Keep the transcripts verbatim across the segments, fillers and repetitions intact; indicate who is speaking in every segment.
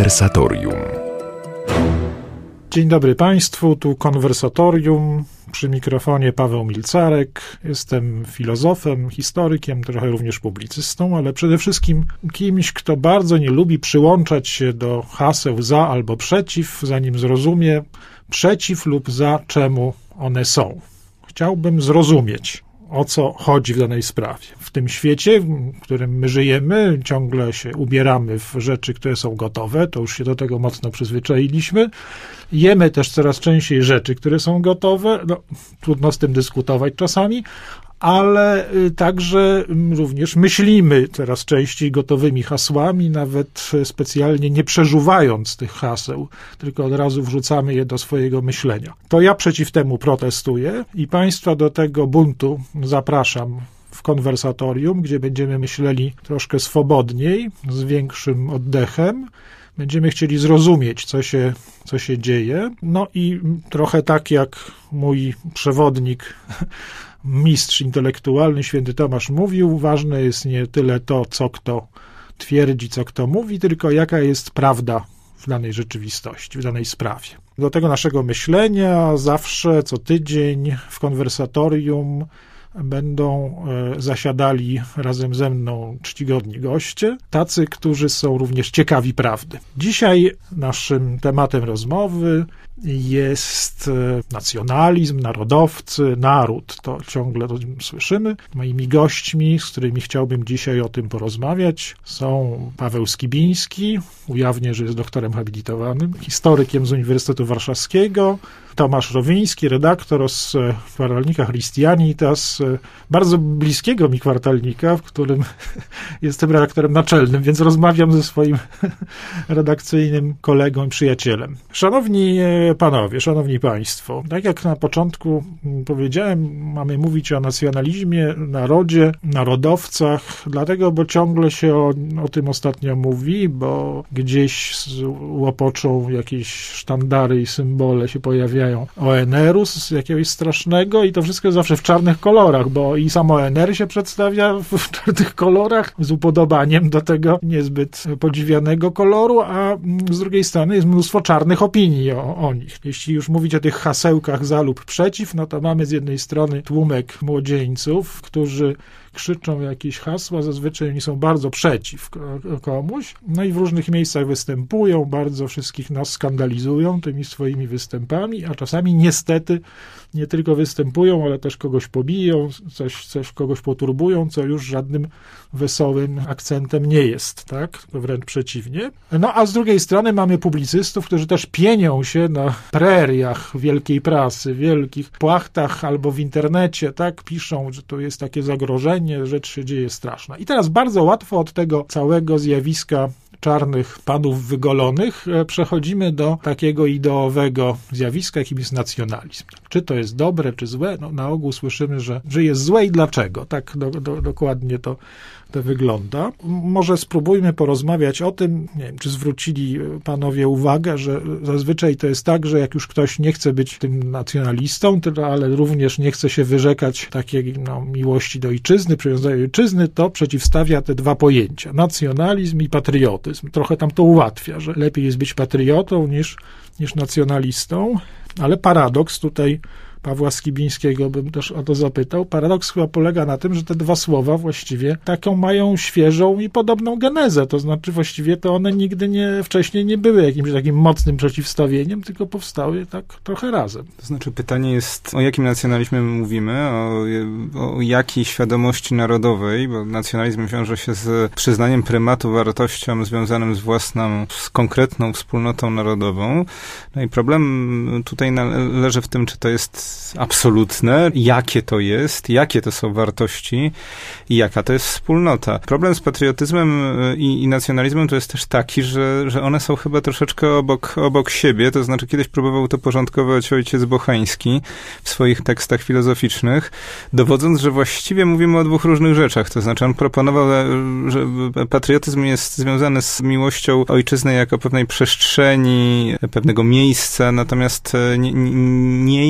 Speaker 1: Konwersatorium.
Speaker 2: Dzień dobry Państwu, tu Konwersatorium, przy mikrofonie Paweł Milcarek. Jestem filozofem, historykiem, trochę również publicystą, ale przede wszystkim kimś, kto bardzo nie lubi przyłączać się do haseł za albo przeciw, zanim zrozumie przeciw lub za czemu one są. Chciałbym zrozumieć, o co chodzi w danej sprawie. W tym świecie, w którym my żyjemy, ciągle się ubieramy w rzeczy, które są gotowe, to już się do tego mocno przyzwyczailiśmy. Jemy też coraz częściej rzeczy, które są gotowe, no, trudno z tym dyskutować czasami, ale także również myślimy coraz częściej gotowymi hasłami, nawet specjalnie nie przeżuwając tych haseł, tylko od razu wrzucamy je do swojego myślenia. To ja przeciw temu protestuję i Państwa do tego buntu zapraszam w Konwersatorium, gdzie będziemy myśleli troszkę swobodniej, z większym oddechem. Będziemy chcieli zrozumieć, co się, co się dzieje. No i trochę tak jak mój przewodnik, mistrz intelektualny, święty Tomasz mówił, ważne jest nie tyle to, co kto twierdzi, co kto mówi, tylko jaka jest prawda w danej rzeczywistości, w danej sprawie. Do tego naszego myślenia zawsze, co tydzień w Konwersatorium będą zasiadali razem ze mną czcigodni goście, tacy, którzy są również ciekawi prawdy. Dzisiaj naszym tematem rozmowy jest nacjonalizm, narodowcy, naród. To ciągle to słyszymy. Moimi gośćmi, z którymi chciałbym dzisiaj o tym porozmawiać, są Paweł Skibiński, ujawnię, że jest doktorem habilitowanym, historykiem z Uniwersytetu Warszawskiego, Tomasz Rowiński, redaktor z kwartalnika Christianitas, bardzo bliskiego mi kwartalnika, w którym jestem redaktorem naczelnym, więc rozmawiam ze swoim redakcyjnym kolegą i przyjacielem. Szanowni panowie, szanowni państwo, tak jak na początku powiedziałem, mamy mówić o nacjonalizmie, narodzie, narodowcach, dlatego, bo ciągle się o, o tym ostatnio mówi, bo gdzieś łopoczą jakieś sztandary i symbole się pojawiają O N R-u z jakiegoś strasznego i to wszystko jest zawsze w czarnych kolorach, bo i sam O N R się przedstawia w czarnych kolorach z upodobaniem do tego niezbyt podziwianego koloru, a z drugiej strony jest mnóstwo czarnych opinii o, o nich. Jeśli już mówić o tych hasełkach za lub przeciw, no to mamy z jednej strony tłumek młodzieńców, którzy krzyczą jakieś hasła, zazwyczaj oni są bardzo przeciw komuś, no i w różnych miejscach występują, bardzo wszystkich nas skandalizują tymi swoimi występami, a czasami niestety nie tylko występują, ale też kogoś pobiją, coś, coś kogoś poturbują, co już żadnym wesołym akcentem nie jest, tak? Wręcz przeciwnie. No a z drugiej strony mamy publicystów, którzy też pienią się na preriach wielkiej prasy, wielkich płachtach albo w internecie, tak? Piszą, że to jest takie zagrożenie, rzecz się dzieje straszna. I teraz bardzo łatwo od tego całego zjawiska czarnych panów wygolonych przechodzimy do takiego ideowego zjawiska, jakim jest nacjonalizm. Czy to jest dobre, czy złe? No, na ogół słyszymy, że, że jest złe i dlaczego. Tak do, do, dokładnie to, to wygląda. Może spróbujmy porozmawiać o tym, nie wiem, czy zwrócili panowie uwagę, że zazwyczaj to jest tak, że jak już ktoś nie chce być tym nacjonalistą, ale również nie chce się wyrzekać takiej no, miłości do ojczyzny, przywiązania do ojczyzny, to przeciwstawia te dwa pojęcia, nacjonalizm i patriotyzm. Trochę tam to ułatwia, że lepiej jest być patriotą niż, niż nacjonalistą, ale paradoks tutaj Pawła Skibińskiego bym też o to zapytał. Paradoks chyba polega na tym, że te dwa słowa właściwie taką mają świeżą i podobną genezę. To znaczy właściwie to one nigdy nie, wcześniej nie były jakimś takim mocnym przeciwstawieniem, tylko powstały tak trochę razem.
Speaker 3: To znaczy pytanie jest, o jakim nacjonalizmie my mówimy, o, o jakiej świadomości narodowej, bo nacjonalizm wiąże się z przyznaniem prymatu wartościom związanym z własną, z konkretną wspólnotą narodową. No i problem tutaj leży w tym, czy to jest absolutne, jakie to jest, jakie to są wartości i jaka to jest wspólnota. Problem z patriotyzmem i, i nacjonalizmem to jest też taki, że, że one są chyba troszeczkę obok, obok siebie, to znaczy kiedyś próbował to porządkować ojciec Bochański w swoich tekstach filozoficznych, dowodząc, że właściwie mówimy o dwóch różnych rzeczach, to znaczy on proponował, że patriotyzm jest związany z miłością ojczyzny jako pewnej przestrzeni, pewnego miejsca, natomiast nie, nie jest to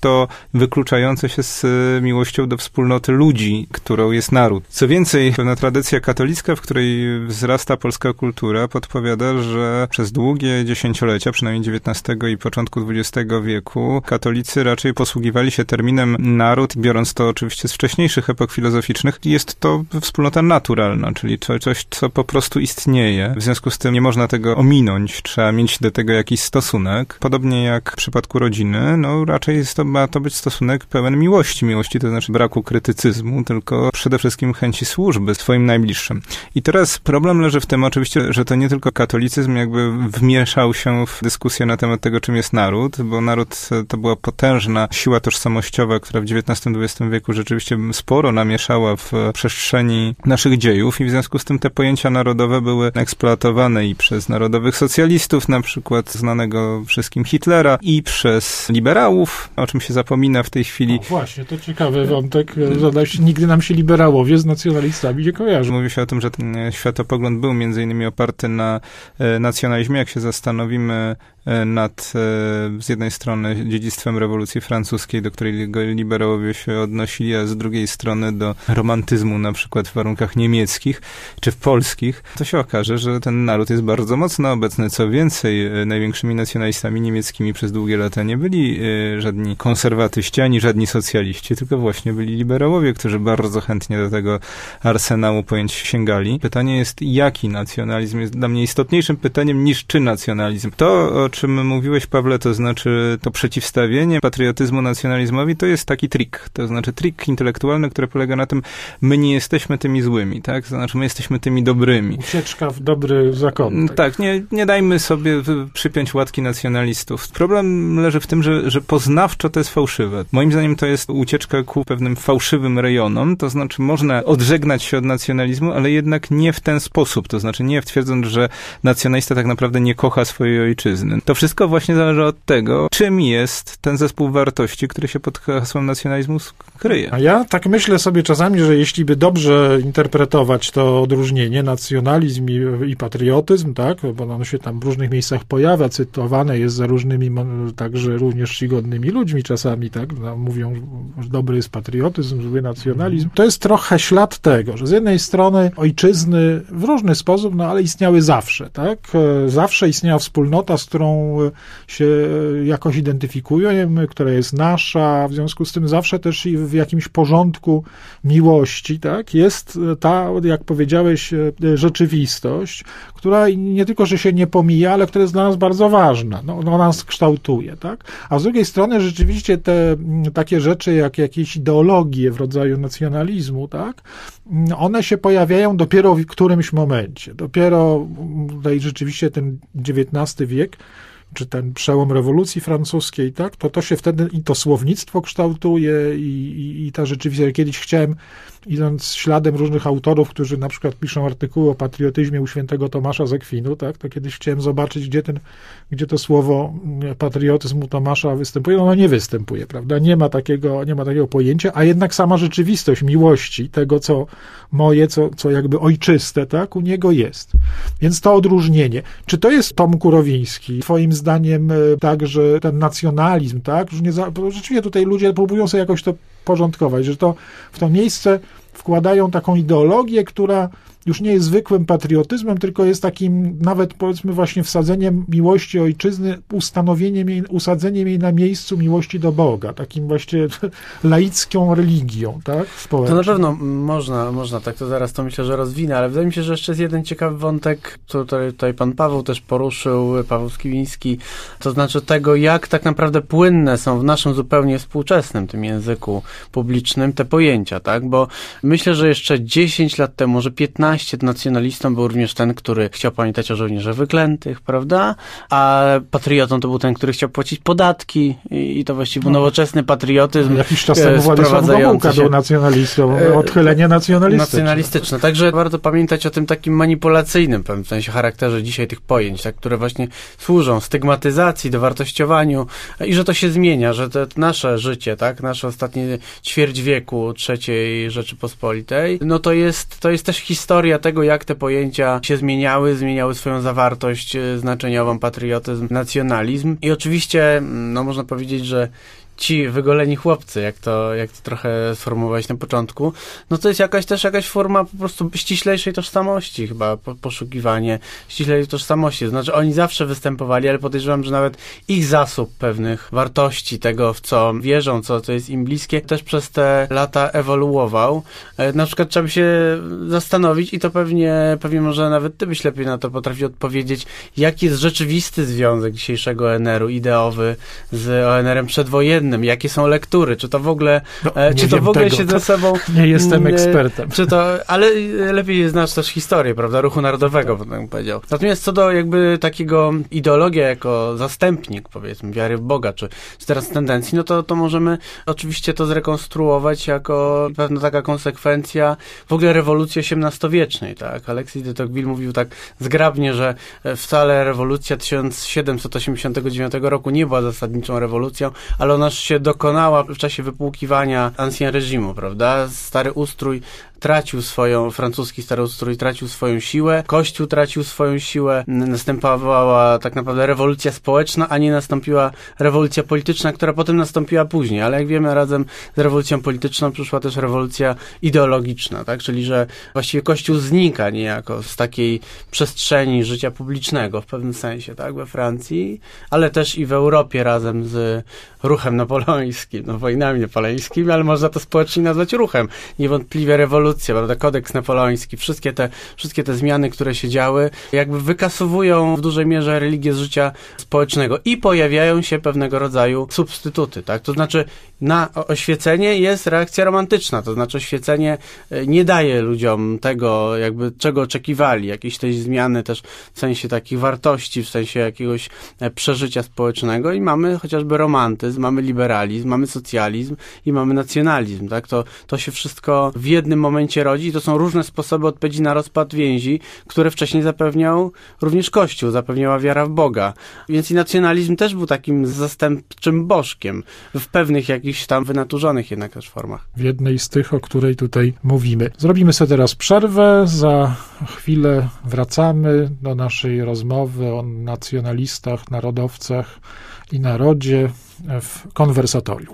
Speaker 3: to wykluczające się z miłością do wspólnoty ludzi, którą jest naród. Co więcej, pewna tradycja katolicka, w której wzrasta polska kultura, podpowiada, że przez długie dziesięciolecia, przynajmniej dziewiętnastego i początku dwudziestego wieku, katolicy raczej posługiwali się terminem naród, biorąc to oczywiście z wcześniejszych epok filozoficznych. Jest to wspólnota naturalna, czyli coś, co po prostu istnieje. W związku z tym nie można tego ominąć, trzeba mieć do tego jakiś stosunek. Podobnie jak w przypadku rodziny, no raczej jest to, ma to być stosunek pełen miłości. Miłości to znaczy braku krytycyzmu, tylko przede wszystkim chęci służby swoim najbliższym. I teraz problem leży w tym oczywiście, że to nie tylko katolicyzm jakby wmieszał się w dyskusję na temat tego, czym jest naród, bo naród to była potężna siła tożsamościowa, która w dziewiętnastym dwudziestym wieku rzeczywiście sporo namieszała w przestrzeni naszych dziejów i w związku z tym te pojęcia narodowe były eksploatowane i przez narodowych socjalistów, na przykład znanego wszystkim Hitlera, i przez liberałów, o czym się zapomina w tej chwili.
Speaker 2: No właśnie, to ciekawy wątek. Nigdy nam się liberałowie z nacjonalistami nie kojarzą.
Speaker 3: Mówi się o tym, że ten światopogląd był między innymi oparty na nacjonalizmie. Jak się zastanowimy nad z jednej strony dziedzictwem rewolucji francuskiej, do której liberałowie się odnosili, a z drugiej strony do romantyzmu, na przykład w warunkach niemieckich czy w polskich, to się okaże, że ten naród jest bardzo mocno obecny. Co więcej, największymi nacjonalistami niemieckimi przez długie lata nie byli żadni konserwatyści, ani żadni socjaliści, tylko właśnie byli liberałowie, którzy bardzo chętnie do tego arsenału pojęć sięgali. Pytanie jest, jaki nacjonalizm jest dla mnie istotniejszym pytaniem niż czy nacjonalizm. To, o czym mówiłeś, Pawle, to znaczy to przeciwstawienie patriotyzmu nacjonalizmowi, to jest taki trik. To znaczy trik intelektualny, który polega na tym, my nie jesteśmy tymi złymi, tak? To znaczy my jesteśmy tymi dobrymi.
Speaker 2: Ucieczka w dobry zakątek.
Speaker 3: Tak, nie, nie dajmy sobie przypiąć łatki nacjonalistów. Problem leży w tym, że, że poznawczo to jest fałszywe. Moim zdaniem to jest ucieczka ku pewnym fałszywym rejonom, to znaczy można odżegnać się od nacjonalizmu, ale jednak nie w ten sposób. To znaczy nie twierdząc, że nacjonalista tak naprawdę nie kocha swojej ojczyzny. To wszystko właśnie zależy od tego, czym jest ten zespół wartości, który się pod hasłem nacjonalizmu kryje.
Speaker 2: A ja tak myślę sobie czasami, że jeśli by dobrze interpretować to odróżnienie, nacjonalizm i, i patriotyzm, tak, bo ono się tam w różnych miejscach pojawia, cytowane jest za różnymi, także również czcigodnymi ludźmi czasami, tak, no, mówią, że dobry jest patriotyzm, zły nacjonalizm. To jest trochę ślad tego, że z jednej strony ojczyzny w różny sposób, no ale istniały zawsze, tak, zawsze istniała wspólnota, z którą się jakoś identyfikujemy, która jest nasza, w związku z tym zawsze też i w jakimś porządku miłości, tak, jest ta, jak powiedziałeś, rzeczywistość, która nie tylko, że się nie pomija, ale która jest dla nas bardzo ważna, no, ona nas kształtuje, tak, a z drugiej strony rzeczywiście te takie rzeczy, jak jakieś ideologie w rodzaju nacjonalizmu, tak, one się pojawiają dopiero w którymś momencie, dopiero tutaj rzeczywiście ten dziewiętnasty wiek, czy ten przełom rewolucji francuskiej, tak, to to się wtedy i to słownictwo kształtuje i, i, i ta rzeczywistość. Kiedyś chciałem, idąc śladem różnych autorów, którzy na przykład piszą artykuły o patriotyzmie u świętego Tomasza z Akwinu, tak, to kiedyś chciałem zobaczyć, gdzie ten, gdzie to słowo patriotyzm u Tomasza występuje. No, ono nie występuje, prawda? Nie ma takiego, nie ma takiego pojęcia, a jednak sama rzeczywistość miłości, tego, co moje, co, co jakby ojczyste, tak, u niego jest. Więc to odróżnienie. Czy to jest Tom Kurowiński? Twoim zdaniem także ten nacjonalizm, tak? Że nie za, rzeczywiście tutaj ludzie próbują sobie jakoś to porządkować, że to w to miejsce wkładają taką ideologię, która już nie jest zwykłym patriotyzmem, tylko jest takim nawet, powiedzmy, właśnie wsadzeniem miłości ojczyzny, ustanowieniem jej, usadzeniem jej na miejscu miłości do Boga, takim właśnie laicką religią, tak? Społeczną.
Speaker 1: To na pewno można, można tak, to zaraz to myślę, że rozwinę, ale wydaje mi się, że jeszcze jest jeden ciekawy wątek, który tutaj pan Paweł też poruszył, Paweł Skiwiński, to znaczy tego, jak tak naprawdę płynne są w naszym zupełnie współczesnym tym języku publicznym te pojęcia, tak? Bo myślę, że jeszcze dziesięć lat temu, może piętnaście, nacjonalistą był również ten, który chciał pamiętać o żołnierzach wyklętych, prawda? A patriotą to był ten, który chciał płacić podatki i, i to właściwie był no. nowoczesny patriotyzm.
Speaker 2: Jakiś czas temu Władysław Gomułka był nacjonalistą, odchylenie nacjonalistyczne.
Speaker 1: Nacjonalistyczne. Także warto pamiętać o tym takim manipulacyjnym w pewnym sensie charakterze dzisiaj tych pojęć, tak, które właśnie służą stygmatyzacji, dowartościowaniu i że to się zmienia, że to nasze życie, tak, nasze ostatnie ćwierć wieku trzeciej Rzeczypospolitej, no to jest, to jest też historia tego, jak te pojęcia się zmieniały, zmieniały swoją zawartość znaczeniową, patriotyzm, nacjonalizm. I oczywiście, no można powiedzieć, że ci wygoleni chłopcy, jak to, jak to trochę sformułować na początku, no to jest jakaś też jakaś forma po prostu ściślejszej tożsamości chyba, po, poszukiwanie ściślejszej tożsamości. To znaczy oni zawsze występowali, ale podejrzewam, że nawet ich zasób pewnych wartości, tego w co wierzą, co, co jest im bliskie, też przez te lata ewoluował. Na przykład trzeba by się zastanowić i to pewnie, pewnie może nawet ty byś lepiej na to potrafił odpowiedzieć, jaki jest rzeczywisty związek dzisiejszego O N R-u, ideowy, z O N R-em przedwojennym, jakie są lektury, czy to w ogóle,
Speaker 2: no,
Speaker 1: e, czy to w ogóle tego, się ze sobą...
Speaker 2: Nie jestem ekspertem.
Speaker 1: Czy to, ale lepiej znasz też historię, prawda, ruchu narodowego, tak bym powiedział. Natomiast co do jakby takiego ideologia jako zastępnik, powiedzmy, wiary w Boga, czy, czy teraz tendencji, no to, to możemy oczywiście to zrekonstruować jako pewna taka konsekwencja w ogóle rewolucji osiemnastowiecznej, tak? Alexis de Tocqueville mówił tak zgrabnie, że wcale rewolucja tysiąc siedemset osiemdziesiątego dziewiątego roku nie była zasadniczą rewolucją, ale ona się dokonała w czasie wypłukiwania ancien reżimu, prawda? Stary ustrój tracił swoją, francuski stary ustrój tracił swoją siłę, Kościół tracił swoją siłę, następowała tak naprawdę rewolucja społeczna, a nie nastąpiła rewolucja polityczna, która potem nastąpiła później, ale jak wiemy, razem z rewolucją polityczną przyszła też rewolucja ideologiczna, tak? Czyli, że właściwie Kościół znika niejako z takiej przestrzeni życia publicznego w pewnym sensie, tak? We Francji, ale też i w Europie razem z ruchem napoleońskim, no wojnami napoleońskimi, ale można to społecznie nazwać ruchem. Niewątpliwie rewolucja, prawda, kodeks napoleoński, wszystkie te, wszystkie te zmiany, które się działy, jakby wykasowują w dużej mierze religię z życia społecznego i pojawiają się pewnego rodzaju substytuty, tak? To znaczy na oświecenie jest reakcja romantyczna, to znaczy oświecenie nie daje ludziom tego, jakby czego oczekiwali, jakiejś tej zmiany też w sensie takich wartości, w sensie jakiegoś przeżycia społecznego i mamy chociażby romantyzm, mamy liberalizm, mamy socjalizm i mamy nacjonalizm, tak? To, to się wszystko w jednym momencie rodzi i to są różne sposoby odpowiedzi na rozpad więzi, które wcześniej zapewniał również Kościół, zapewniała wiara w Boga. Więc i nacjonalizm też był takim zastępczym bożkiem w pewnych jakichś tam wynaturzonych jednak też formach.
Speaker 2: W jednej z tych, o której tutaj mówimy. Zrobimy sobie teraz przerwę, za chwilę wracamy do naszej rozmowy o nacjonalistach, narodowcach i narodzie w konwersatorium.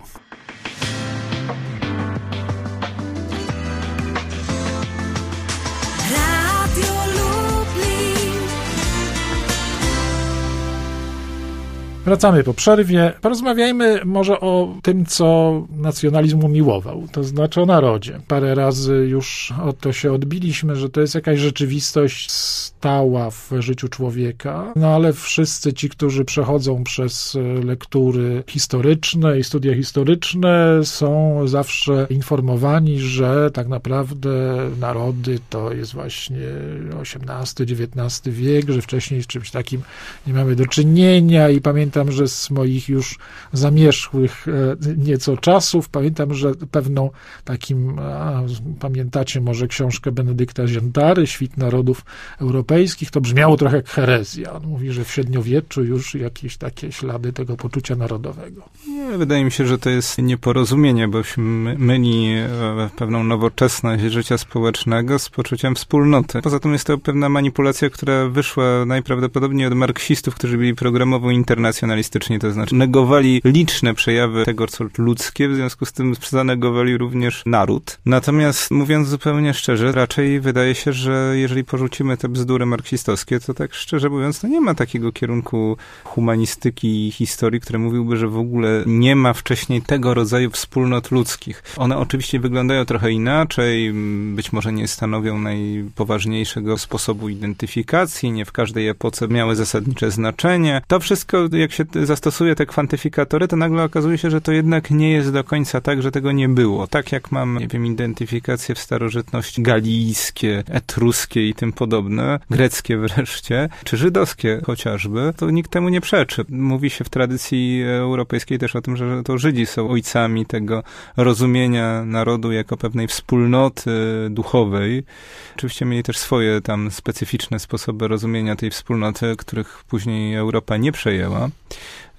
Speaker 2: Wracamy po przerwie. Porozmawiajmy może o tym, co nacjonalizm umiłował, to znaczy o narodzie. Parę razy już o to się odbiliśmy, że to jest jakaś rzeczywistość stała w życiu człowieka, no ale wszyscy ci, którzy przechodzą przez lektury historyczne i studia historyczne, są zawsze informowani, że tak naprawdę narody to jest właśnie osiemnasty dziewiętnasty wiek, że wcześniej z czymś takim nie mamy do czynienia i pamiętam, Pamiętam, że z moich już zamierzchłych nieco czasów, pamiętam, że pewną takim, a, pamiętacie może książkę Benedykta Ziętary, Świt Narodów Europejskich, to brzmiało trochę jak herezja. On mówi, że w średniowieczu już jakieś takie ślady tego poczucia narodowego.
Speaker 3: Nie, wydaje mi się, że to jest nieporozumienie, bo się myli pewną nowoczesność życia społecznego z poczuciem wspólnoty. Poza tym jest to pewna manipulacja, która wyszła najprawdopodobniej od marksistów, którzy byli programowo internacjonalistyczni, to znaczy negowali liczne przejawy tego, co ludzkie, w związku z tym zanegowali również naród. Natomiast mówiąc zupełnie szczerze, raczej wydaje się, że jeżeli porzucimy te bzdury marksistowskie, to tak szczerze mówiąc, to nie ma takiego kierunku humanistyki i historii, który mówiłby, że w ogóle nie ma wcześniej tego rodzaju wspólnot ludzkich. One oczywiście wyglądają trochę inaczej, być może nie stanowią najpoważniejszego sposobu identyfikacji, nie w każdej epoce miały zasadnicze znaczenie. To wszystko, jak się zastosuje te kwantyfikatory, to nagle okazuje się, że to jednak nie jest do końca tak, że tego nie było. Tak jak mam, nie wiem, identyfikacje w starożytności galijskie, etruskie i tym podobne, greckie wreszcie, czy żydowskie chociażby, to nikt temu nie przeczy. Mówi się w tradycji europejskiej też o tym, że to Żydzi są ojcami tego rozumienia narodu jako pewnej wspólnoty duchowej. Oczywiście mieli też swoje tam specyficzne sposoby rozumienia tej wspólnoty, których później Europa nie przejęła.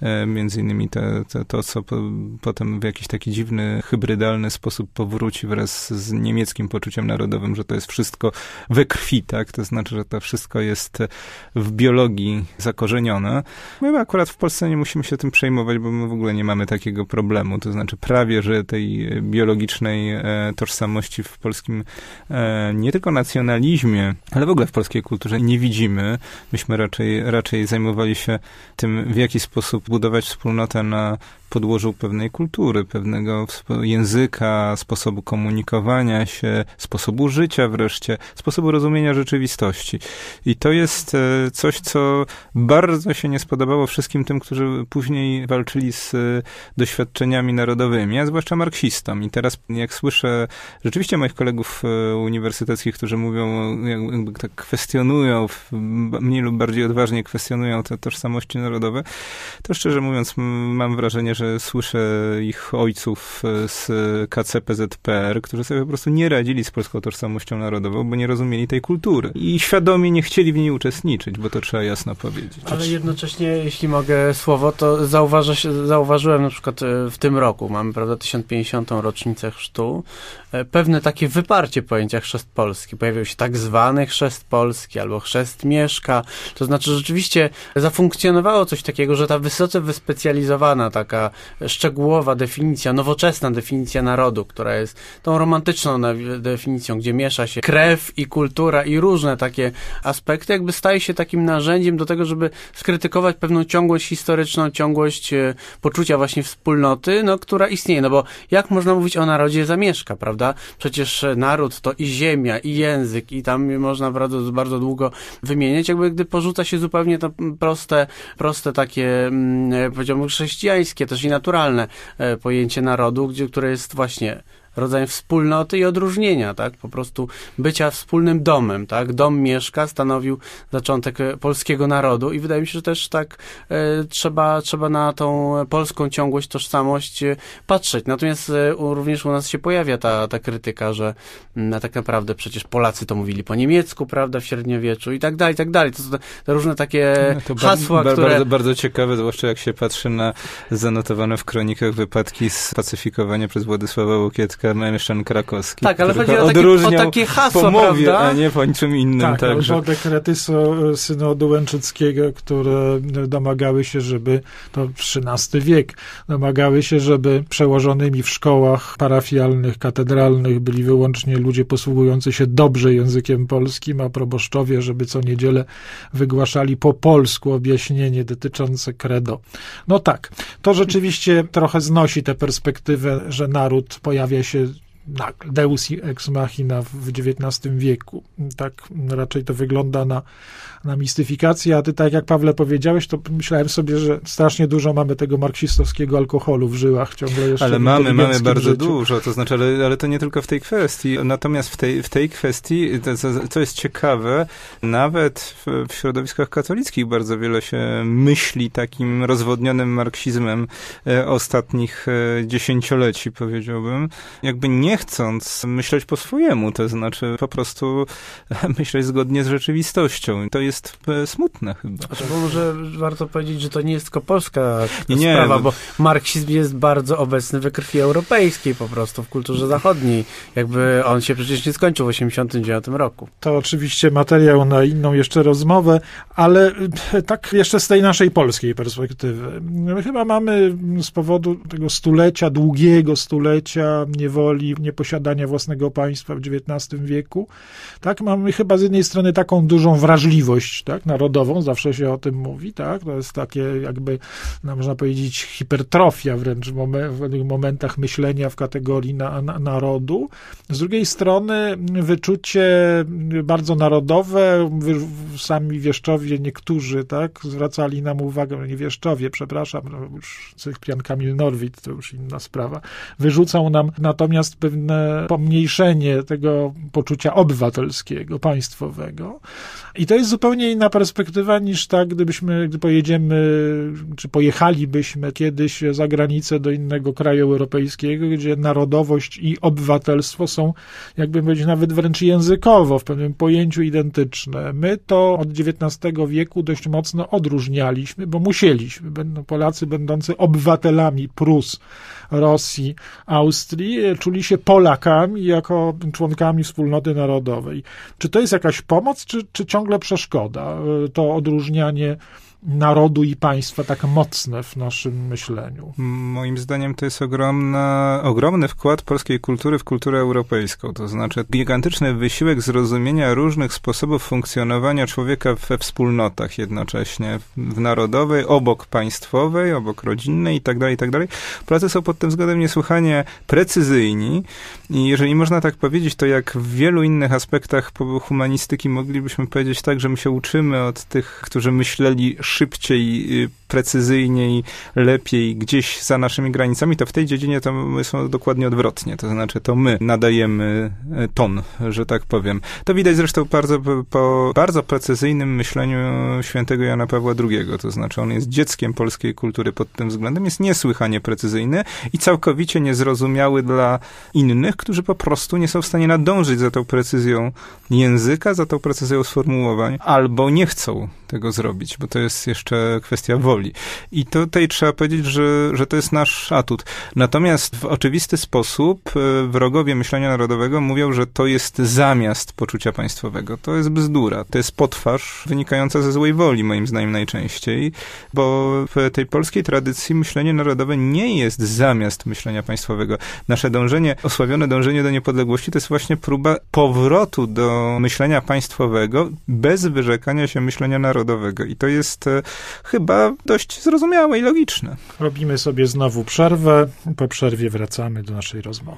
Speaker 3: między innymi te, te, to, co po, potem w jakiś taki dziwny, hybrydalny sposób powróci wraz z niemieckim poczuciem narodowym, że to jest wszystko we krwi, tak? To znaczy, że to wszystko jest w biologii zakorzenione. My akurat w Polsce nie musimy się tym przejmować, bo my w ogóle nie mamy takiego problemu. To znaczy prawie, że tej biologicznej e, tożsamości w polskim e, nie tylko nacjonalizmie, ale w ogóle w polskiej kulturze nie widzimy. Myśmy raczej, raczej zajmowali się tym, w jaki sposób budować wspólnotę na podłożu pewnej kultury, pewnego języka, sposobu komunikowania się, sposobu życia wreszcie, sposobu rozumienia rzeczywistości. I to jest coś, co bardzo się nie spodobało wszystkim tym, którzy później walczyli z doświadczeniami narodowymi, a zwłaszcza marksistom. I teraz jak słyszę rzeczywiście moich kolegów uniwersyteckich, którzy mówią, jakby tak kwestionują, mniej lub bardziej odważnie kwestionują te tożsamości narodowe, to szczerze mówiąc mam wrażenie, że słyszę ich ojców z K C P Z P R, którzy sobie po prostu nie radzili z polską tożsamością narodową, bo nie rozumieli tej kultury. I świadomie nie chcieli w niej uczestniczeć, bo to trzeba jasno powiedzieć.
Speaker 1: Ale jednocześnie, jeśli mogę słowo, to zauważa, zauważyłem na przykład w tym roku, mamy, prawda, tysiąc pięćdziesiątą rocznicę chrztu, pewne takie wyparcie pojęcia chrzest polski. Pojawił się tak zwany chrzest polski, albo chrzest Mieszka. To znaczy, że rzeczywiście zafunkcjonowało coś takiego, że ta wysoce wyspecjalizowana, taka szczegółowa definicja, nowoczesna definicja narodu, która jest tą romantyczną definicją, gdzie miesza się krew i kultura i różne takie aspekty, jakby staje się takim narzędziem do tego, żeby skrytykować pewną ciągłość historyczną, ciągłość e, poczucia właśnie wspólnoty, no, która istnieje. No bo jak można mówić o narodzie zamieszka, prawda? Przecież naród to i ziemia, i język, i tam można bardzo, bardzo długo wymieniać, jakby gdy porzuca się zupełnie to proste, proste takie, mm, powiedziałbym, chrześcijańskie, też i naturalne e, pojęcie narodu, gdzie, które jest właśnie rodzajem wspólnoty i odróżnienia, tak? Po prostu bycia wspólnym domem, tak? Dom Mieszka stanowił zaczątek polskiego narodu i wydaje mi się, że też tak e, trzeba, trzeba na tą polską ciągłość, tożsamość e, patrzeć. Natomiast e, również u nas się pojawia ta, ta krytyka, że m, tak naprawdę przecież Polacy to mówili po niemiecku, prawda, w średniowieczu i tak dalej, i tak dalej. To są te, te różne takie no to hasła,
Speaker 3: bar,
Speaker 1: które...
Speaker 3: Bardzo, bardzo ciekawe, zwłaszcza jak się patrzy na zanotowane w kronikach wypadki spacyfikowania przez Władysława Łokietka mieszczan krakowski.
Speaker 1: Tak, ale chodzi o takie, o takie hasła,
Speaker 3: po mowie,
Speaker 1: prawda?
Speaker 3: A nie po niczym innym.
Speaker 2: Tak,
Speaker 3: także.
Speaker 2: albo dekrety synodu łęczyckiego, które domagały się, żeby, to trzynasty wiek, domagały się, żeby przełożonymi w szkołach parafialnych, katedralnych byli wyłącznie ludzie posługujący się dobrze językiem polskim, a proboszczowie, żeby co niedzielę wygłaszali po polsku objaśnienie dotyczące credo. No tak, to rzeczywiście trochę znosi tę perspektywę, że naród pojawia się nagle, deus ex machina w dziewiętnastym wieku. Tak raczej to wygląda na, na mistyfikację, a ty tak jak Pawle powiedziałeś, to myślałem sobie, że strasznie dużo mamy tego marksistowskiego alkoholu w żyłach ciągle jeszcze.
Speaker 3: Ale mamy, mamy bardzo
Speaker 2: życiu.
Speaker 3: dużo, to znaczy, ale, ale to nie tylko w tej kwestii. Natomiast w tej, w tej kwestii, to, co jest ciekawe, nawet w, w środowiskach katolickich bardzo wiele się myśli takim rozwodnionym marksizmem e, ostatnich e, dziesięcioleci, powiedziałbym. Jakby nie chcąc myśleć po swojemu, to znaczy po prostu myśleć zgodnie z rzeczywistością. To jest smutne chyba.
Speaker 1: Znaczy, bo może warto powiedzieć, że to nie jest tylko polska
Speaker 3: nie, nie,
Speaker 1: sprawa,
Speaker 3: bo...
Speaker 1: bo marksizm jest bardzo obecny we krwi europejskiej po prostu, w kulturze zachodniej. Jakby on się przecież nie skończył w osiemdziesiątym dziewiątym roku.
Speaker 2: To oczywiście materiał na inną jeszcze rozmowę, ale tak jeszcze z tej naszej polskiej perspektywy. My chyba mamy z powodu tego stulecia, długiego stulecia niewoli, nieposiadania własnego państwa w dziewiętnastym wieku, tak, mamy chyba z jednej strony taką dużą wrażliwość, tak, narodową, zawsze się o tym mówi, tak, to jest takie jakby, no, można powiedzieć, hipertrofia wręcz w, momen, w pewnych momentach myślenia w kategorii na, na, narodu. Z drugiej strony wyczucie bardzo narodowe, wy, sami wieszczowie, niektórzy, tak, zwracali nam uwagę, nie wieszczowie, przepraszam, no już Cyprian Kamil Norwid, to już inna sprawa, wyrzucał nam natomiast pewien pewne pomniejszenie tego poczucia obywatelskiego, państwowego. I to jest zupełnie inna perspektywa niż tak, gdybyśmy, gdy pojedziemy, czy pojechalibyśmy kiedyś za granicę do innego kraju europejskiego, gdzie narodowość i obywatelstwo są, jakby powiedzieć, nawet wręcz językowo, w pewnym pojęciu identyczne. My to od dziewiętnastego wieku dość mocno odróżnialiśmy, bo musieliśmy. Polacy będący obywatelami Prus, Rosji, Austrii, czuli się Polakami jako członkami wspólnoty narodowej. Czy to jest jakaś pomoc, czy, czy ciągle przeszkoda, to odróżnianie narodu i państwa tak mocne w naszym myśleniu?
Speaker 3: Moim zdaniem to jest ogromna, ogromny wkład polskiej kultury w kulturę europejską. To znaczy gigantyczny wysiłek zrozumienia różnych sposobów funkcjonowania człowieka we wspólnotach jednocześnie. W narodowej, obok państwowej, obok rodzinnej i tak dalej, i tak dalej. Polacy są pod tym względem niesłychanie precyzyjni i jeżeli można tak powiedzieć, to jak w wielu innych aspektach humanistyki moglibyśmy powiedzieć tak, że my się uczymy od tych, którzy myśleli szybciej, precyzyjniej, lepiej gdzieś za naszymi granicami, to w tej dziedzinie to my są dokładnie odwrotnie. To znaczy, to my nadajemy ton, że tak powiem. To widać zresztą bardzo, po bardzo precyzyjnym myśleniu świętego Jana Pawła drugiego. To znaczy, on jest dzieckiem polskiej kultury pod tym względem, jest niesłychanie precyzyjny i całkowicie niezrozumiały dla innych, którzy po prostu nie są w stanie nadążyć za tą precyzją języka, za tą precyzją sformułowań, albo nie chcą tego zrobić, bo to jest jeszcze kwestia woli. I tutaj trzeba powiedzieć, że, że to jest nasz atut. Natomiast w oczywisty sposób wrogowie myślenia narodowego mówią, że to jest zamiast poczucia państwowego. To jest bzdura. To jest potwarz wynikająca ze złej woli, moim zdaniem najczęściej, bo w tej polskiej tradycji myślenie narodowe nie jest zamiast myślenia państwowego. Nasze dążenie, osławione dążenie do niepodległości to jest właśnie próba powrotu do myślenia państwowego bez wyrzekania się myślenia narodowego. I to jest e, chyba dość zrozumiałe i logiczne.
Speaker 2: Robimy sobie znowu przerwę. Po przerwie wracamy do naszej rozmowy.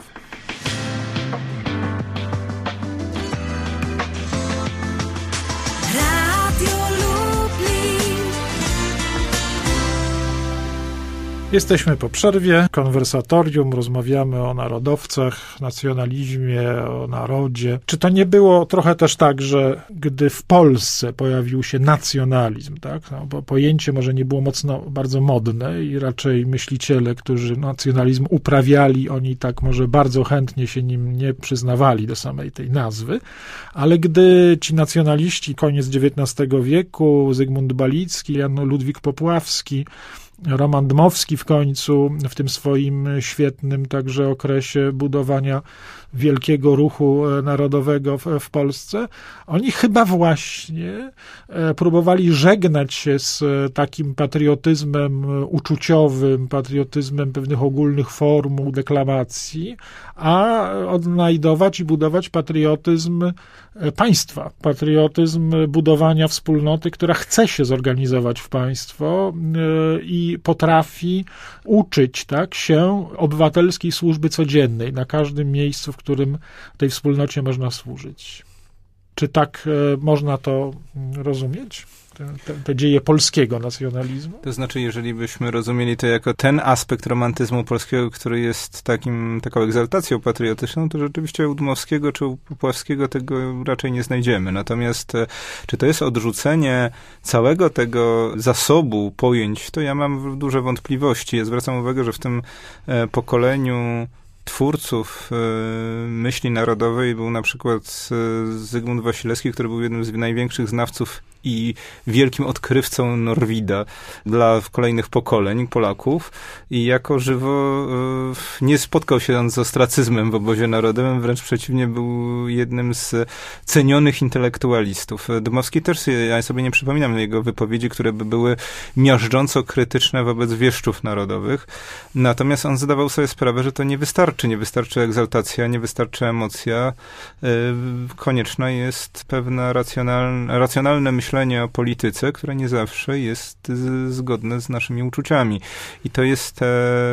Speaker 2: Jesteśmy po przerwie, konwersatorium, rozmawiamy o narodowcach, nacjonalizmie, o narodzie. Czy to nie było trochę też tak, że gdy w Polsce pojawił się nacjonalizm, tak, no, bo pojęcie może nie było mocno, bardzo modne i raczej myśliciele, którzy nacjonalizm uprawiali, oni tak może bardzo chętnie się nim nie przyznawali do samej tej nazwy, ale gdy ci nacjonaliści, koniec dziewiętnastego wieku, Zygmunt Balicki, Jan Ludwik Popławski, Roman Dmowski w końcu, w tym swoim świetnym także okresie budowania wielkiego ruchu narodowego w, w Polsce, oni chyba właśnie próbowali żegnać się z takim patriotyzmem uczuciowym, patriotyzmem pewnych ogólnych formuł, deklamacji, a odnajdować i budować patriotyzm państwa, patriotyzm budowania wspólnoty, która chce się zorganizować w państwo i potrafi uczyć, tak, się obywatelskiej służby codziennej na każdym miejscu, w którym tej wspólnocie można służyć. Czy tak e, można to rozumieć? Te, te, te dzieje polskiego nacjonalizmu?
Speaker 3: To znaczy, jeżeli byśmy rozumieli to jako ten aspekt romantyzmu polskiego, który jest takim, taką egzaltacją patriotyczną, to rzeczywiście u Dmowskiego czy u Popławskiego tego raczej nie znajdziemy. Natomiast czy to jest odrzucenie całego tego zasobu pojęć, to ja mam duże wątpliwości. Ja zwracam uwagę, że w tym pokoleniu twórców y, myśli narodowej był na przykład y, Zygmunt Wasilewski, który był jednym z największych znawców i wielkim odkrywcą Norwida dla kolejnych pokoleń Polaków i jako żywo y, nie spotkał się on z ostracyzmem w obozie narodowym, wręcz przeciwnie, był jednym z cenionych intelektualistów. Dmowski też, ja sobie nie przypominam jego wypowiedzi, które by były miażdżąco krytyczne wobec wieszczów narodowych, natomiast on zdawał sobie sprawę, że to nie wystarczy, nie wystarczy egzaltacja, nie wystarczy emocja, y, konieczna jest pewna racjonalne, racjonalne myślenie o polityce, które nie zawsze jest z, zgodne z naszymi uczuciami. I to jest e,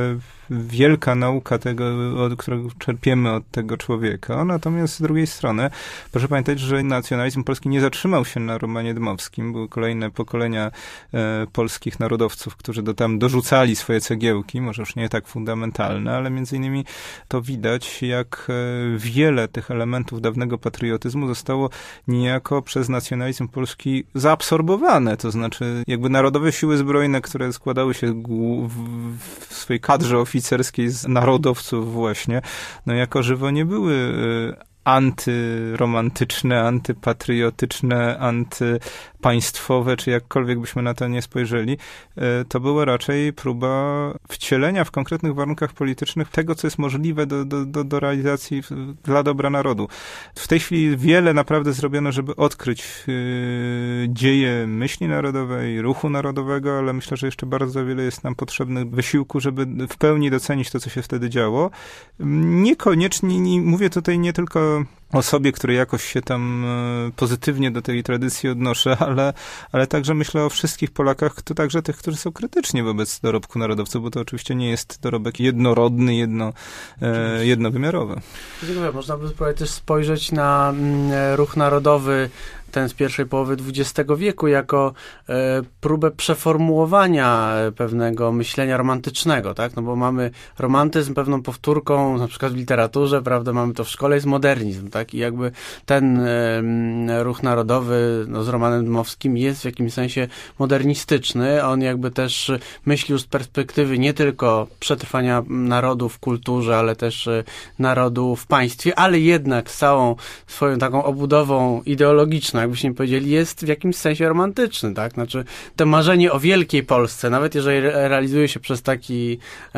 Speaker 3: wielka nauka tego, od którego czerpiemy od tego człowieka. Natomiast z drugiej strony proszę pamiętać, że nacjonalizm polski nie zatrzymał się na Romanie Dmowskim. Były kolejne pokolenia e, polskich narodowców, którzy do tam dorzucali swoje cegiełki, może już nie tak fundamentalne, ale między innymi to widać, jak e, wiele tych elementów dawnego patriotyzmu zostało niejako przez nacjonalizm polski zaabsorbowane. To znaczy jakby narodowe siły zbrojne, które składały się w, w swojej kadrze oficerskiej z narodowców właśnie, no jako żywo nie były e, antyromantyczne, antypatriotyczne, antypaństwowe, czy jakkolwiek byśmy na to nie spojrzeli, to była raczej próba wcielenia w konkretnych warunkach politycznych tego, co jest możliwe do, do, do, do realizacji dla dobra narodu. W tej chwili wiele naprawdę zrobiono, żeby odkryć yy, dzieje myśli narodowej, ruchu narodowego, ale myślę, że jeszcze bardzo wiele jest nam potrzebnych wysiłku, żeby w pełni docenić to, co się wtedy działo. Niekoniecznie, nie, mówię tutaj nie tylko osobie, której jakoś się tam pozytywnie do tej tradycji odnoszę, ale, ale także myślę o wszystkich Polakach, to także tych, którzy są krytyczni wobec dorobku narodowców, bo to oczywiście nie jest dorobek jednorodny, jedno, e, jednowymiarowy.
Speaker 1: Można by też spojrzeć na ruch narodowy ten z pierwszej połowy dwudziestego wieku jako e, próbę przeformułowania pewnego myślenia romantycznego, tak? No bo mamy romantyzm pewną powtórką, na przykład w literaturze, prawda, mamy to w szkole, jest modernizm, tak? I jakby ten e, ruch narodowy no, z Romanem Dmowskim jest w jakimś sensie modernistyczny. On jakby też myślił z perspektywy nie tylko przetrwania narodu w kulturze, ale też e, narodu w państwie, ale jednak z całą swoją taką obudową ideologiczną, jakbyśmy powiedzieli, jest w jakimś sensie romantyczny, tak? Znaczy, to marzenie o wielkiej Polsce, nawet jeżeli re- realizuje się przez taki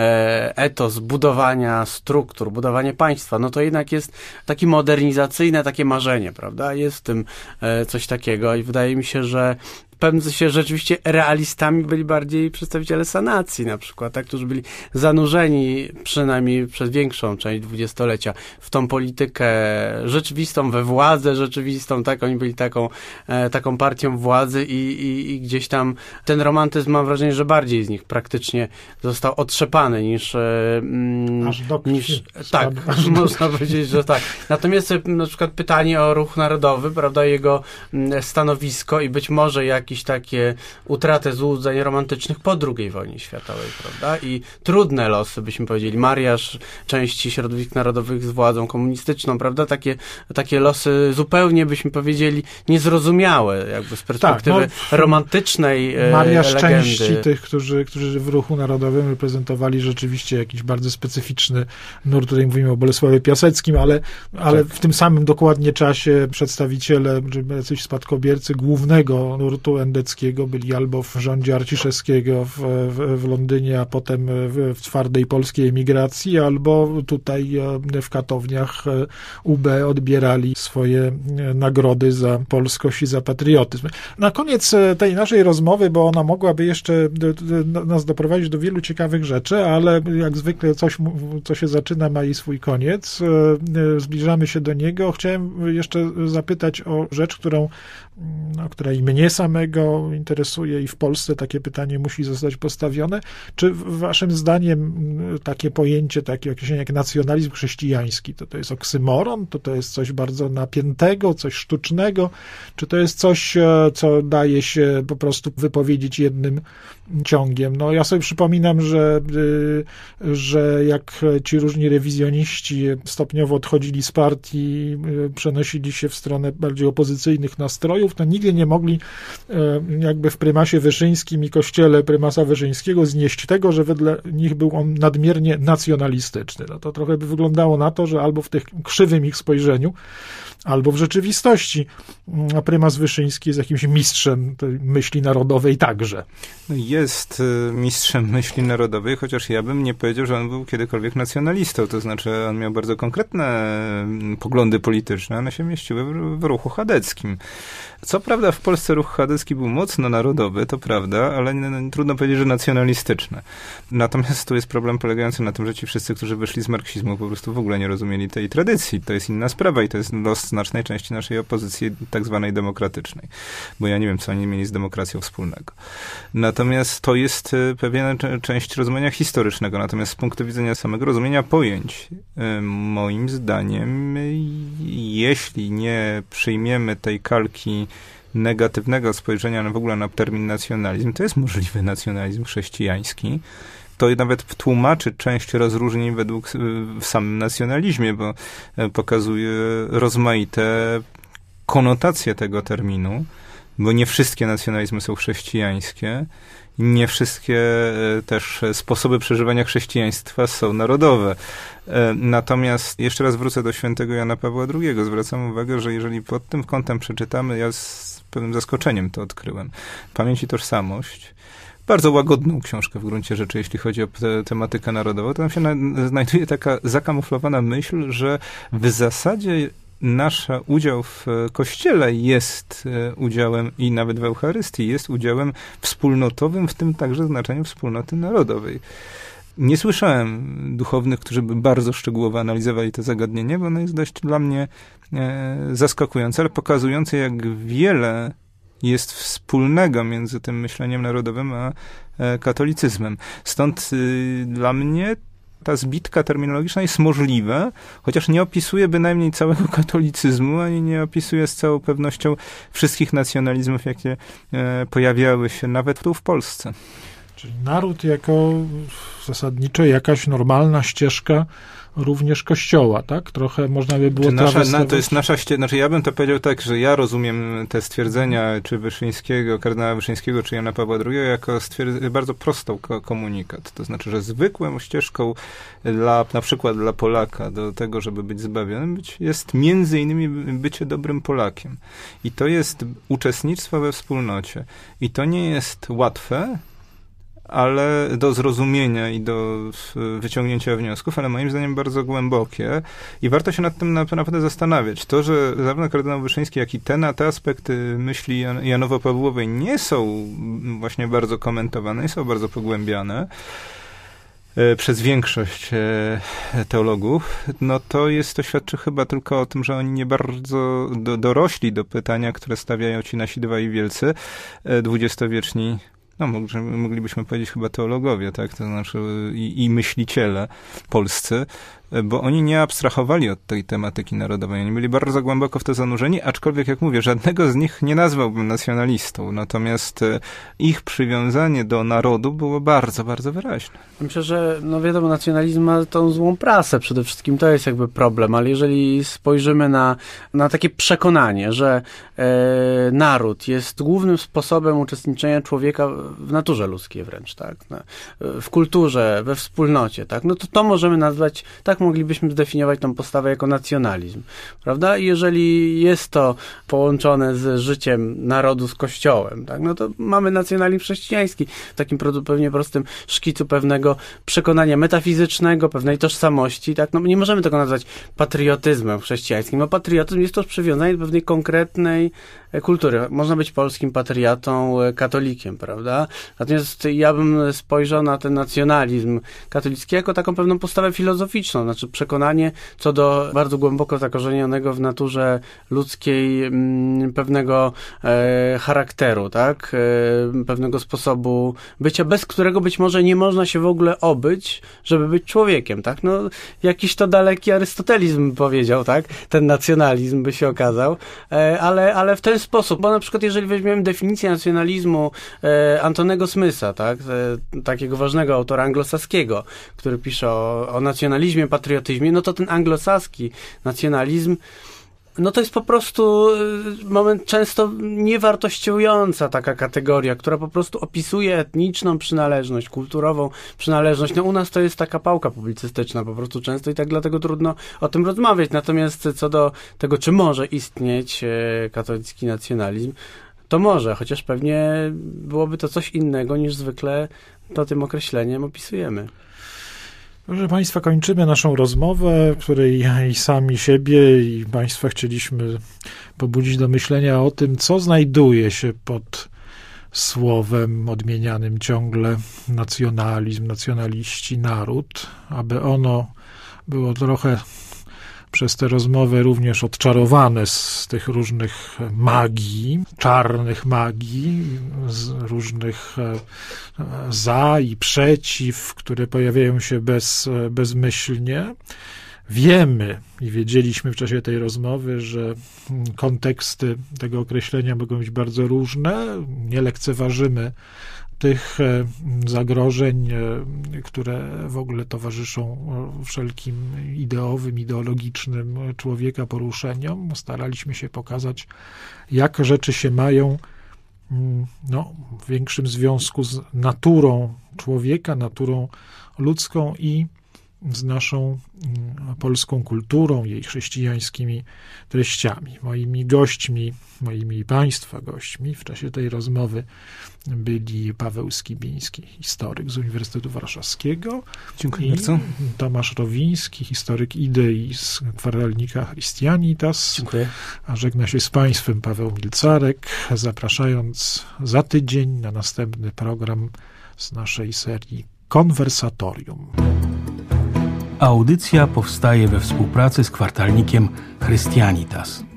Speaker 1: e, etos budowania struktur, budowania państwa, no to jednak jest takie modernizacyjne, takie marzenie, prawda? Jest w tym e, coś takiego i wydaje mi się, że w pewnym sensie rzeczywiście realistami byli bardziej przedstawiciele sanacji na przykład, tak, którzy byli zanurzeni przynajmniej przez większą część dwudziestolecia w tą politykę rzeczywistą, we władzę rzeczywistą, tak, oni byli taką, e, taką partią władzy i, i, i gdzieś tam ten romantyzm, mam wrażenie, że bardziej z nich praktycznie został otrzepany niż e, mm,
Speaker 2: aż do
Speaker 1: niż, tak, aż można powiedzieć, że tak. Natomiast na przykład pytanie o ruch narodowy, prawda, jego stanowisko i być może jak jakieś takie utratę złudzeń romantycznych po drugiej wojnie światowej, prawda? I trudne losy, byśmy powiedzieli, mariaż części środowisk narodowych z władzą komunistyczną, prawda? Takie, takie losy zupełnie, byśmy powiedzieli, niezrozumiałe, jakby z perspektywy tak, no, romantycznej
Speaker 2: mariaż
Speaker 1: legendy.
Speaker 2: części tych, którzy, którzy w ruchu narodowym reprezentowali rzeczywiście jakiś bardzo specyficzny nurt. Tutaj mówimy o Bolesławie Piaseckim, ale, ale tak. w tym samym dokładnie czasie przedstawiciele, czy jacyś spadkobiercy głównego nurtu endeckiego byli albo w rządzie Arciszewskiego w, w, w Londynie, a potem w, w twardej polskiej emigracji, albo tutaj w katowniach U B odbierali swoje nagrody za polskość i za patriotyzm. Na koniec tej naszej rozmowy, bo ona mogłaby jeszcze nas doprowadzić do wielu ciekawych rzeczy, ale jak zwykle coś, co się zaczyna, ma i swój koniec. Zbliżamy się do niego. Chciałem jeszcze zapytać o rzecz, którą, no, która i mnie samego interesuje i w Polsce takie pytanie musi zostać postawione. Czy waszym zdaniem takie pojęcie, takie określenie jak nacjonalizm chrześcijański, to to jest oksymoron, to to jest coś bardzo napiętego, coś sztucznego, czy to jest coś, co daje się po prostu wypowiedzieć jednym ciągiem? No ja sobie przypominam, że, że jak ci różni rewizjoniści stopniowo odchodzili z partii, przenosili się w stronę bardziej opozycyjnych nastrojów, to nigdy nie mogli jakby w prymasie Wyszyńskim i kościele prymasa Wyszyńskiego znieść tego, że wedle nich był on nadmiernie nacjonalistyczny. No to trochę by wyglądało na to, że albo w tych krzywym ich spojrzeniu, albo w rzeczywistości prymas Wyszyński jest jakimś mistrzem tej myśli narodowej także.
Speaker 3: Jest mistrzem myśli narodowej, chociaż ja bym nie powiedział, że on był kiedykolwiek nacjonalistą. To znaczy on miał bardzo konkretne poglądy polityczne, one się mieściły w, w ruchu chadeckim. Co prawda w Polsce ruch chadecki Piłsudski był mocno narodowy, to prawda, ale nie, trudno powiedzieć, że nacjonalistyczny. Natomiast tu jest problem polegający na tym, że ci wszyscy, którzy wyszli z marksizmu, po prostu w ogóle nie rozumieli tej tradycji. To jest inna sprawa i to jest los znacznej części naszej opozycji tak zwanej demokratycznej. Bo ja nie wiem, co oni mieli z demokracją wspólnego. Natomiast to jest pewna część rozumienia historycznego. Natomiast z punktu widzenia samego rozumienia pojęć, moim zdaniem, jeśli nie przyjmiemy tej kalki negatywnego spojrzenia na w ogóle na termin nacjonalizm, to jest możliwy nacjonalizm chrześcijański. To nawet tłumaczy część rozróżnień według w samym nacjonalizmie, bo pokazuje rozmaite konotacje tego terminu, bo nie wszystkie nacjonalizmy są chrześcijańskie, nie wszystkie też sposoby przeżywania chrześcijaństwa są narodowe. Natomiast jeszcze raz wrócę do świętego Jana Pawła drugiego. Zwracam uwagę, że jeżeli pod tym kątem przeczytamy, ja z pewnym zaskoczeniem to odkryłem, Pamięć i tożsamość, bardzo łagodną książkę w gruncie rzeczy, jeśli chodzi o te, tematykę narodową, to tam się na, znajduje taka zakamuflowana myśl, że w zasadzie nasz udział w Kościele jest udziałem, i nawet w Eucharystii, jest udziałem wspólnotowym, w tym także znaczeniu wspólnoty narodowej. Nie słyszałem duchownych, którzy by bardzo szczegółowo analizowali to zagadnienie, bo ono jest dość dla mnie e, zaskakujące, ale pokazujące, jak wiele jest wspólnego między tym myśleniem narodowym a e, katolicyzmem. Stąd y, dla mnie ta zbitka terminologiczna jest możliwa, chociaż nie opisuje bynajmniej całego katolicyzmu, ani nie opisuje z całą pewnością wszystkich nacjonalizmów, jakie e, pojawiały się nawet tu w Polsce.
Speaker 2: Czyli naród jako zasadniczo jakaś normalna ścieżka również Kościoła, tak? Trochę można by było
Speaker 3: nasza,
Speaker 2: trawestować.
Speaker 3: na, to jest nasza ścieżka, znaczy ja bym to powiedział tak, że ja rozumiem te stwierdzenia, czy Wyszyńskiego, kardynała Wyszyńskiego, czy Jana Pawła drugiego, jako stwierd- bardzo prostą ko- komunikat. To znaczy, że zwykłą ścieżką dla, na przykład dla Polaka do tego, żeby być zbawionym, być, jest między innymi bycie dobrym Polakiem. I to jest uczestnictwo we wspólnocie. I to nie jest łatwe, ale do zrozumienia i do wyciągnięcia wniosków, ale moim zdaniem bardzo głębokie i warto się nad tym naprawdę zastanawiać. To, że zarówno kardynał Wyszyński, jak i te, te aspekty myśli Jan- Janowo-Pawłowej nie są właśnie bardzo komentowane, nie są bardzo pogłębiane e, przez większość e, teologów, no to jest, to świadczy chyba tylko o tym, że oni nie bardzo do, dorośli do pytania, które stawiają ci nasi dwaj wielcy, e, dwudziestowieczni, no moglibyśmy powiedzieć chyba teologowie, tak, to znaczy i, i myśliciele polscy, bo oni nie abstrahowali od tej tematyki narodowej. Oni byli bardzo głęboko w to zanurzeni, aczkolwiek, jak mówię, żadnego z nich nie nazwałbym nacjonalistą. Natomiast ich przywiązanie do narodu było bardzo, bardzo wyraźne.
Speaker 1: Myślę, że no wiadomo, nacjonalizm ma tą złą prasę. Przede wszystkim to jest jakby problem, ale jeżeli spojrzymy na, na takie przekonanie, że e, naród jest głównym sposobem uczestniczenia człowieka w naturze ludzkiej wręcz, tak, na, w kulturze, we wspólnocie, tak, no to to możemy nazwać, tak moglibyśmy zdefiniować tą postawę jako nacjonalizm, prawda? I jeżeli jest to połączone z życiem narodu z Kościołem, tak, no to mamy nacjonalizm chrześcijański w takim pewnie prostym szkicu pewnego przekonania metafizycznego, pewnej tożsamości, tak, no nie możemy tego nazwać patriotyzmem chrześcijańskim, no patriotyzm jest to przywiązanie do pewnej konkretnej kultury. Można być polskim patriotą, katolikiem, prawda? Natomiast ja bym spojrzał na ten nacjonalizm katolicki jako taką pewną postawę filozoficzną, znaczy przekonanie co do bardzo głęboko zakorzenionego w naturze ludzkiej m, pewnego e, charakteru, tak? E, pewnego sposobu bycia, bez którego być może nie można się w ogóle obyć, żeby być człowiekiem, tak? No, jakiś to daleki arystotelizm powiedział, tak? Ten nacjonalizm by się okazał, e, ale, ale w ten sposób, bo na przykład jeżeli weźmiemy definicję nacjonalizmu e, Antonego Smitha, tak? E, takiego ważnego autora anglosaskiego, który pisze o, o nacjonalizmie, patriotyzmie, no to ten anglosaski nacjonalizm, no to jest po prostu moment często niewartościująca taka kategoria, która po prostu opisuje etniczną przynależność, kulturową przynależność. No u nas to jest taka pałka publicystyczna po prostu często i tak dlatego trudno o tym rozmawiać. Natomiast co do tego, czy może istnieć katolicki nacjonalizm, to może, chociaż pewnie byłoby to coś innego niż zwykle to tym określeniem opisujemy.
Speaker 2: Proszę Państwa, kończymy naszą rozmowę, w której i sami siebie, i Państwa chcieliśmy pobudzić do myślenia o tym, co znajduje się pod słowem odmienianym ciągle nacjonalizm, nacjonaliści, naród, aby ono było trochę przez te rozmowy również odczarowane z tych różnych magii, czarnych magii, z różnych za i przeciw, które pojawiają się bez, bezmyślnie. Wiemy i wiedzieliśmy w czasie tej rozmowy, że konteksty tego określenia mogą być bardzo różne. Nie lekceważymy tych zagrożeń, które w ogóle towarzyszą wszelkim ideowym, ideologicznym człowieka poruszeniom. Staraliśmy się pokazać, jak rzeczy się mają no, w większym związku z naturą człowieka, naturą ludzką i z naszą polską kulturą, jej chrześcijańskimi treściami. Moimi gośćmi, moimi Państwa gośćmi w czasie tej rozmowy byli Paweł Skibiński, historyk z Uniwersytetu Warszawskiego.
Speaker 3: Dziękuję
Speaker 2: i
Speaker 3: bardzo.
Speaker 2: Tomasz Rowiński, historyk idei z kwartalnika Christianitas.
Speaker 1: Dziękuję.
Speaker 2: A żegna się z Państwem Paweł Milcarek, zapraszając za tydzień na następny program z naszej serii Konwersatorium.
Speaker 4: Audycja powstaje we współpracy z kwartalnikiem Christianitas.